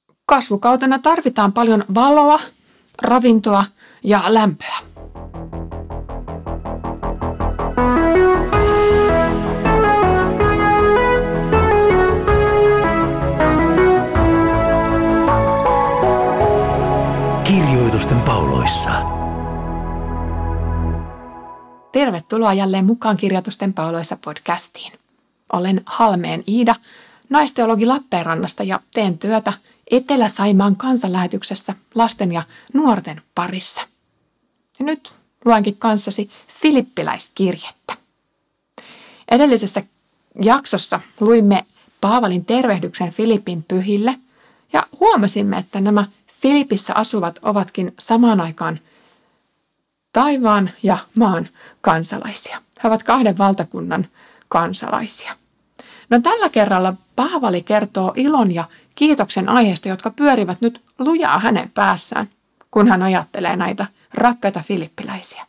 Kasvukautena tarvitaan paljon valoa, ravintoa ja lämpöä. Kirjoitusten pauloissa. Tervetuloa jälleen mukaan Kirjoitusten pauloissa podcastiin. Olen Halmeen Iida, naisteologi Lappeenrannasta ja teen työtä Etelä-Saimaan kansanlähetyksessä lasten ja nuorten parissa. Ja nyt luenkin kanssasi Filippiläiskirjettä. Edellisessä jaksossa luimme Paavalin tervehdyksen Filippin pyhille ja huomasimme, että nämä Filippissä asuvat ovatkin samaan aikaan taivaan ja maan kansalaisia. He ovat kahden valtakunnan kansalaisia. No tällä kerralla Paavali kertoo ilon ja kiitoksen aiheesta, jotka pyörivät nyt lujaa hänen päässään, kun hän ajattelee näitä rakkaita filippiläisiä.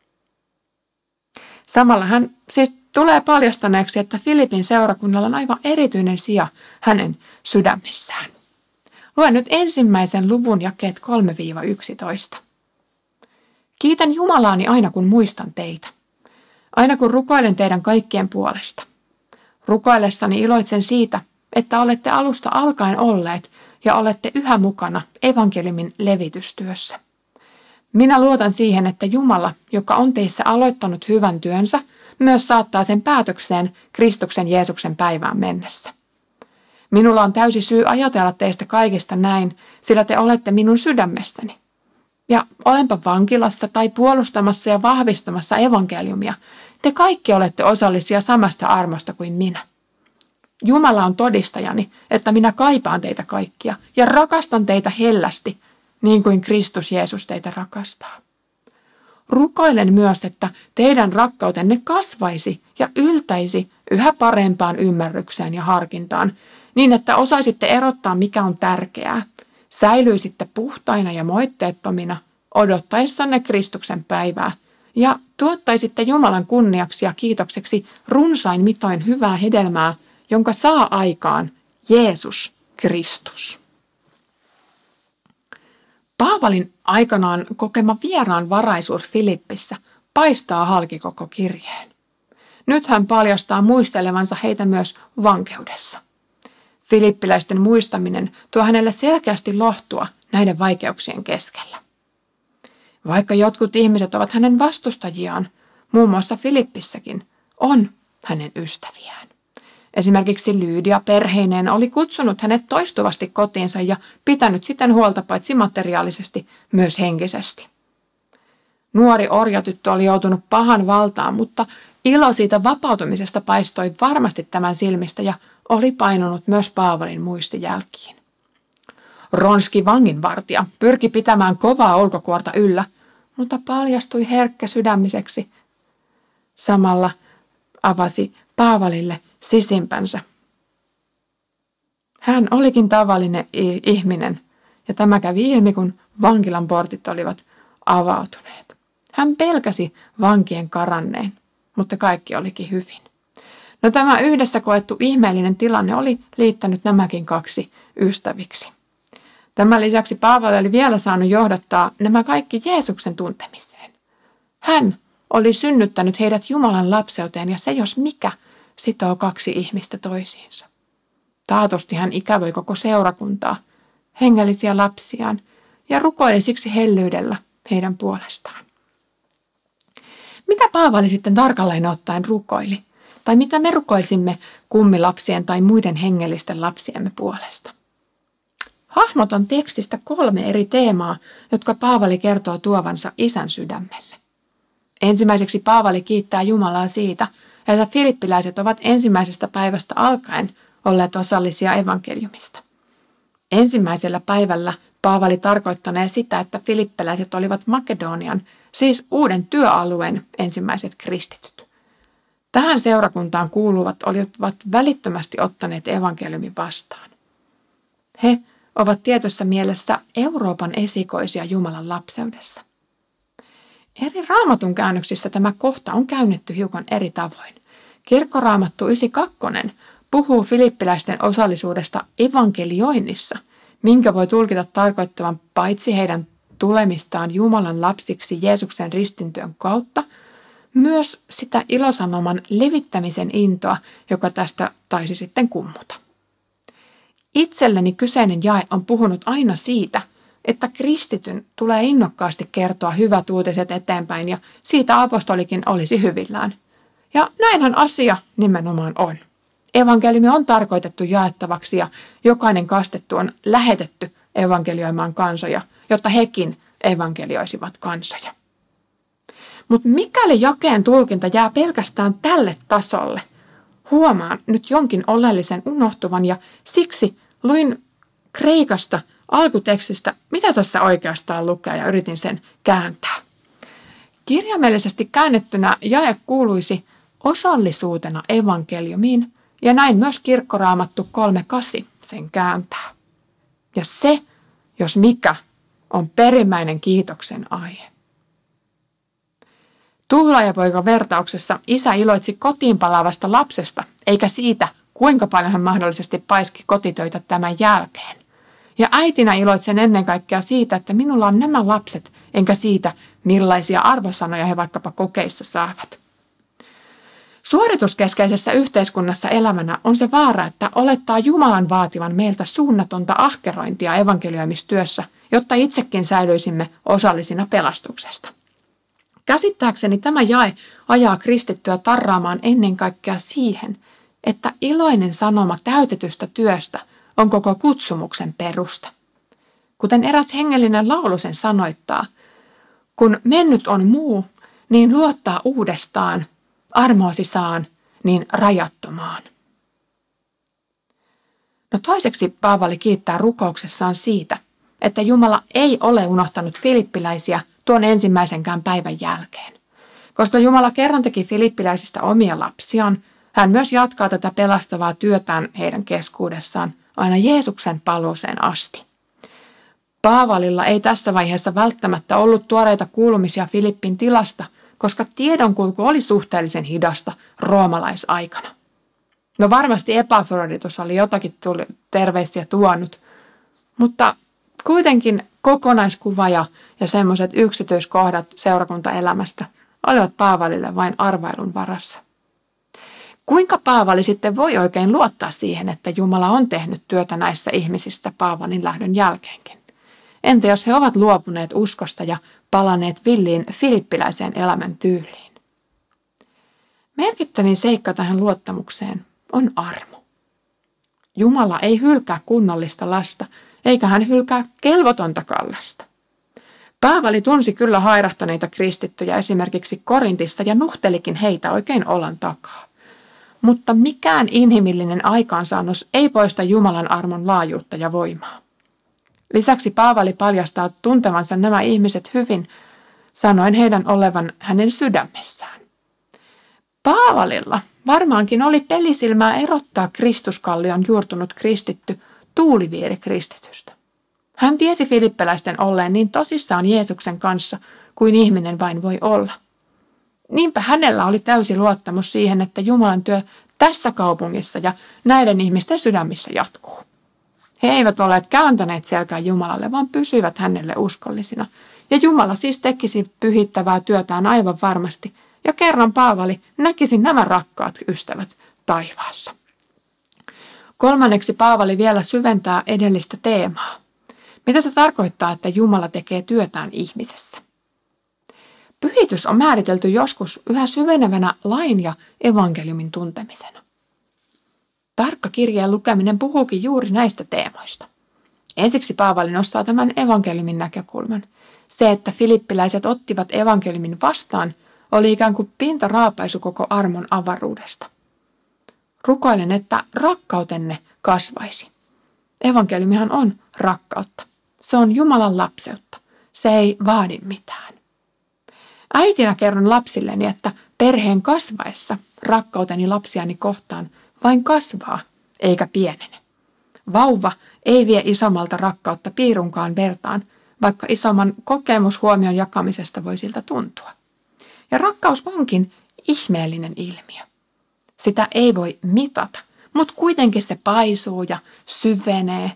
Samalla hän siis tulee paljastaneeksi, että Filippin seurakunnalla on aivan erityinen sija hänen sydämissään. Luen nyt ensimmäisen luvun jakeet 3-11. Kiitän Jumalaani aina kun muistan teitä. Aina kun rukoilen teidän kaikkien puolesta. Rukoillessani iloitsen siitä, että olette alusta alkaen olleet ja olette yhä mukana evankeliumin levitystyössä. Minä luotan siihen, että Jumala, joka on teissä aloittanut hyvän työnsä, myös saattaa sen päätökseen Kristuksen Jeesuksen päivään mennessä. Minulla on täysi syy ajatella teistä kaikista näin, sillä te olette minun sydämessäni. Ja olenpa vankilassa tai puolustamassa ja vahvistamassa evankeliumia, te kaikki olette osallisia samasta armosta kuin minä. Jumala on todistajani, että minä kaipaan teitä kaikkia ja rakastan teitä hellästi, niin kuin Kristus Jeesus teitä rakastaa. Rukoilen myös, että teidän rakkautenne kasvaisi ja yltäisi yhä parempaan ymmärrykseen ja harkintaan, niin että osaisitte erottaa, mikä on tärkeää. Säilyisitte puhtaina ja moitteettomina odottaessanne Kristuksen päivää ja tuottaisitte Jumalan kunniaksi ja kiitokseksi runsain mitoin hyvää hedelmää, jonka saa aikaan Jeesus Kristus. Paavalin aikanaan kokema vieraanvaraisuus Filippissä paistaa halki koko kirjeen. Nyt hän paljastaa muistelevansa heitä myös vankeudessa. Filippiläisten muistaminen tuo hänelle selkeästi lohtua näiden vaikeuksien keskellä. Vaikka jotkut ihmiset ovat hänen vastustajiaan, muun muassa Filippissäkin, on hänen ystäviään. Esimerkiksi Lyydia perheineen oli kutsunut hänet toistuvasti kotiinsa ja pitänyt siten huolta paitsi materiaalisesti myös henkisesti. Nuori orjatyttö oli joutunut pahan valtaan, mutta ilo siitä vapautumisesta paistoi varmasti tämän silmistä ja oli painunut myös Paavalin muistijälkiin. Ronski vanginvartija pyrki pitämään kovaa ulkokuorta yllä, mutta paljastui herkkäsydämiseksi. Samalla avasi Paavalille sisimpänsä. Hän olikin tavallinen ihminen, ja tämä kävi ilmi, kun vankilan portit olivat avautuneet. Hän pelkäsi vankien karanneen, mutta kaikki olikin hyvin. No tämä yhdessä koettu ihmeellinen tilanne oli liittänyt nämäkin kaksi ystäviksi. Tämän lisäksi Paavali oli vielä saanut johdattaa nämä kaikki Jeesuksen tuntemiseen. Hän oli synnyttänyt heidät Jumalan lapseuteen ja se jos mikä sitoo kaksi ihmistä toisiinsa. Taatusti hän ikävöi koko seurakuntaa, hengellisiä lapsiaan ja rukoili siksi hellyydellä heidän puolestaan. Mitä Paavali sitten tarkalleen ottaen rukoili? Tai mitä me rukoisimme kummilapsien tai muiden hengellisten lapsiemme puolesta? Hahmotan tekstistä 3 eri teemaa, jotka Paavali kertoo tuovansa Isän sydämelle. Ensimmäiseksi Paavali kiittää Jumalaa siitä, että filippiläiset ovat ensimmäisestä päivästä alkaen olleet osallisia evankeliumista. Ensimmäisellä päivällä Paavali tarkoittanee sitä, että filippiläiset olivat Makedonian, siis uuden työalueen ensimmäiset kristityt. Tähän seurakuntaan kuuluvat olivat välittömästi ottaneet evankeliumin vastaan. He ovat tietyssä mielessä Euroopan esikoisia Jumalan lapseudessa. Eri Raamatun käännöksissä tämä kohta on käännetty hiukan eri tavoin. Kirkkoraamattu 92 puhuu filippiläisten osallisuudesta evankelioinnissa, minkä voi tulkita tarkoittavan paitsi heidän tulemistaan Jumalan lapsiksi Jeesuksen ristintyön kautta, myös sitä ilosanoman levittämisen intoa, joka tästä taisi sitten kummuta. Itselleni kyseinen jae on puhunut aina siitä, että kristityn tulee innokkaasti kertoa hyvät uutiset eteenpäin ja siitä apostolikin olisi hyvillään. Ja näinhän asia nimenomaan on. Evankeliumi on tarkoitettu jaettavaksi ja jokainen kastettu on lähetetty evankelioimaan kansoja, jotta hekin evankelioisivat kansoja. Mutta mikäli jakeen tulkinta jää pelkästään tälle tasolle, huomaan nyt jonkin oleellisen unohtuvan ja siksi luin kreikasta alkutekstistä, mitä tässä oikeastaan lukee ja yritin sen kääntää. Kirjaimellisesti käännettynä jae kuuluisi osallisuutena evankeliumiin ja näin myös Kirkkoraamattu 3:8 sen kääntää. Ja se, jos mikä, on perimmäinen kiitoksen aihe. Tuhlaajapoika vertauksessa isä iloitsi kotiin palaavasta lapsesta, eikä siitä, kuinka paljon hän mahdollisesti paiski kotitöitä tämän jälkeen. Ja äitinä iloitsen ennen kaikkea siitä, että minulla on nämä lapset, enkä siitä, millaisia arvosanoja he vaikkapa kokeissa saavat. Suorituskeskeisessä yhteiskunnassa elämänä on se vaara, että olettaa Jumalan vaativan meiltä suunnatonta ahkerointia evankelioimistyössä, jotta itsekin säilyisimme osallisina pelastuksesta. Käsittääkseni tämä jae ajaa kristittyä tarraamaan ennen kaikkea siihen, että iloinen sanoma täytetystä työstä on koko kutsumuksen perusta. Kuten eräs hengellinen laulu sen sanoittaa, kun mennyt on muu, niin luottaa uudestaan, armoosi saan, niin rajattomaan. No toiseksi Paavali kiittää rukouksessaan siitä, että Jumala ei ole unohtanut filippiläisiä tuon ensimmäisenkään päivän jälkeen. Koska Jumala kerran teki filippiläisistä omia lapsiaan, hän myös jatkaa tätä pelastavaa työtään heidän keskuudessaan aina Jeesuksen paluuseen asti. Paavalilla ei tässä vaiheessa välttämättä ollut tuoreita kuulumisia Filippin tilasta, koska tiedonkulku oli suhteellisen hidasta roomalaisaikana. No varmasti Epafroditus oli jotakin terveisiä tuonut, mutta kuitenkin kokonaiskuva ja semmoiset yksityiskohdat seurakuntaelämästä olivat Paavalille vain arvailun varassa. Kuinka Paavali sitten voi oikein luottaa siihen, että Jumala on tehnyt työtä näissä ihmisissä Paavalin lähdön jälkeenkin? Entä jos he ovat luopuneet uskosta ja palanneet villiin filippiläiseen elämän tyyliin? Merkittävin seikka tähän luottamukseen on armo. Jumala ei hylkää kunnollista lasta, eikä hän hylkää kelvotontakaan lasta. Paavali tunsi kyllä hairahtaneita kristittyjä esimerkiksi Korintissa ja nuhtelikin heitä oikein olan takaa. Mutta mikään inhimillinen aikaansaannos ei poista Jumalan armon laajuutta ja voimaa. Lisäksi Paavali paljastaa tuntevansa nämä ihmiset hyvin, sanoen heidän olevan hänen sydämessään. Paavalilla varmaankin oli pelisilmää erottaa Kristuskallion juurtunut kristitty tuuliviiri kristitystä. Hän tiesi filippiläisten olleen niin tosissaan Jeesuksen kanssa kuin ihminen vain voi olla. Niinpä hänellä oli täysi luottamus siihen, että Jumalan työ tässä kaupungissa ja näiden ihmisten sydämissä jatkuu. He eivät olleet kääntäneet selkää Jumalalle, vaan pysyivät hänelle uskollisina. Ja Jumala siis tekisi pyhittävää työtään aivan varmasti. Ja kerran Paavali näkisi nämä rakkaat ystävät taivaassa. Kolmanneksi Paavali vielä syventää edellistä teemaa. Mitä se tarkoittaa, että Jumala tekee työtään ihmisessä? Pyhitys on määritelty joskus yhä syvenevänä lain ja evankeliumin tuntemisena. Tarkka kirjeen lukeminen puhuukin juuri näistä teemoista. Ensiksi Paavali nostaa tämän evankeliumin näkökulman. Se, että filippiläiset ottivat evankeliumin vastaan, oli ikään kuin pintaraapaisu koko armon avaruudesta. Rukoilen, että rakkautenne kasvaisi. Evankeliumihan on rakkautta. Se on Jumalan lapseutta. Se ei vaadi mitään. Äitinä kerron lapsilleni, että perheen kasvaessa rakkauteni lapsiani kohtaan vain kasvaa eikä pienene. Vauva ei vie isommalta rakkautta piirunkaan vertaan, vaikka isomman kokemushuomion jakamisesta voi siltä tuntua. Ja rakkaus onkin ihmeellinen ilmiö. Sitä ei voi mitata, mutta kuitenkin se paisuu ja syvenee,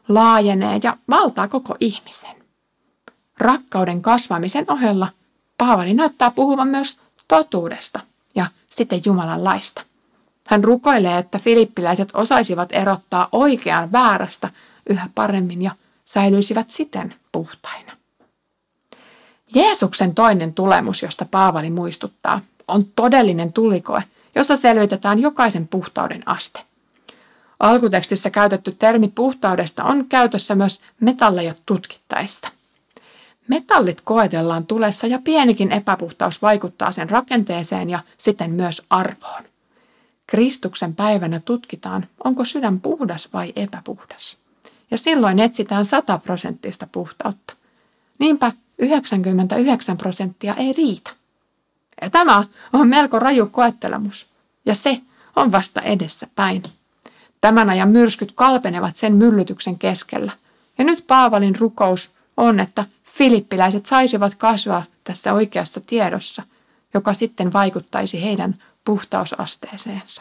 laajenee ja valtaa koko ihmisen. Rakkauden kasvamisen ohella Paavali näyttää puhuvan myös totuudesta ja sitten Jumalan laista. Hän rukoilee, että filippiläiset osaisivat erottaa oikean väärästä yhä paremmin ja säilyisivät siten puhtaina. Jeesuksen toinen tulemus, josta Paavali muistuttaa, on todellinen tulikoe, jossa selvitetään jokaisen puhtauden aste. Alkutekstissä käytetty termi puhtaudesta on käytössä myös metalleja tutkittaessa. Metallit koetellaan tulessa ja pienikin epäpuhtaus vaikuttaa sen rakenteeseen ja siten myös arvoon. Kristuksen päivänä tutkitaan, onko sydän puhdas vai epäpuhdas. Ja silloin etsitään 100% puhtautta. Niinpä 99% ei riitä. Ja tämä on melko raju koettelemus, ja se on vasta edessä päin. Tämän ajan myrskyt kalpenevat sen myllytyksen keskellä. Ja nyt Paavalin rukous on, että filippiläiset saisivat kasvaa tässä oikeassa tiedossa, joka sitten vaikuttaisi heidän puhtausasteeseensa.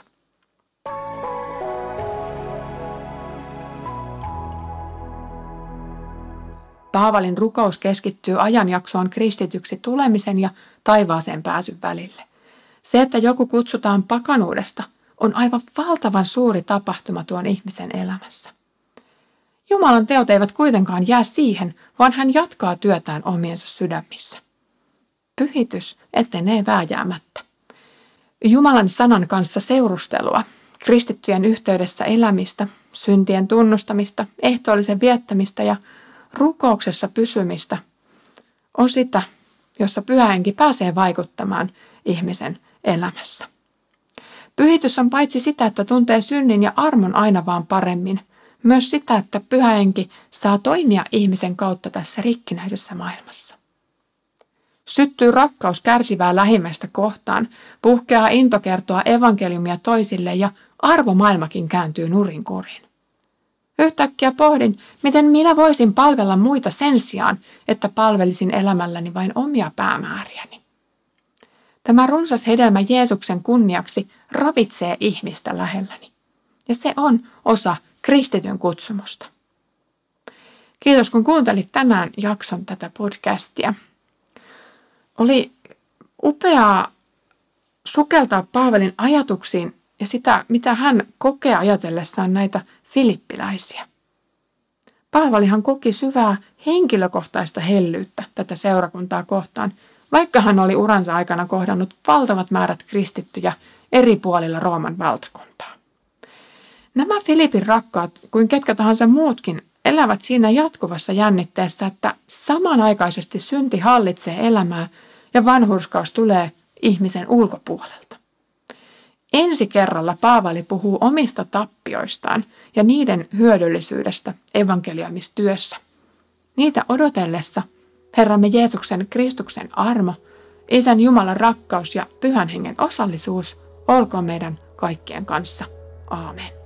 Paavalin rukous keskittyy ajanjaksoon kristityksi tulemisen ja taivaaseen pääsyn välille. Se, että joku kutsutaan pakanuudesta, on aivan valtavan suuri tapahtuma tuon ihmisen elämässä. Jumalan teot eivät kuitenkaan jää siihen, vaan hän jatkaa työtään omiensa sydämissä. Pyhitys etenee vääjäämättä. Jumalan sanan kanssa seurustelua, kristittyjen yhteydessä elämistä, syntien tunnustamista, ehtoollisen viettämistä ja rukouksessa pysymistä on sitä, jossa Pyhä Henki pääsee vaikuttamaan ihmisen elämässä. Pyhitys on paitsi sitä, että tuntee synnin ja armon aina vaan paremmin, myös sitä, että Pyhä Henki saa toimia ihmisen kautta tässä rikkinäisessä maailmassa. Syttyy rakkaus kärsivää lähimmäistä kohtaan, puhkeaa into kertoa evankeliumia toisille ja arvomaailmakin kääntyy nurinkurin. Yhtäkkiä pohdin, miten minä voisin palvella muita sen sijaan, että palvelisin elämälläni vain omia päämääriäni. Tämä runsas hedelmä Jeesuksen kunniaksi ravitsee ihmistä lähelläni. Ja se on osa kristityn kutsumusta. Kiitos kun kuuntelit tänään jakson tätä podcastia. Oli upeaa sukeltaa Paavalin ajatuksiin ja sitä, mitä hän kokee ajatellessaan näitä filippiläisiä. Paavalihan koki syvää henkilökohtaista hellyyttä tätä seurakuntaa kohtaan, vaikka hän oli uransa aikana kohdannut valtavat määrät kristittyjä eri puolilla Rooman valtakuntaa. Nämä Filipin rakkaat, kuin ketkä tahansa muutkin, elävät siinä jatkuvassa jännitteessä, että samanaikaisesti synti hallitsee elämää ja vanhurskaus tulee ihmisen ulkopuolelta. Ensi kerralla Paavali puhuu omista tappioistaan ja niiden hyödyllisyydestä evankeliumistyössä. Niitä odotellessa Herramme Jeesuksen Kristuksen armo, Isän Jumalan rakkaus ja Pyhän Hengen osallisuus olkoon meidän kaikkien kanssa. Aamen.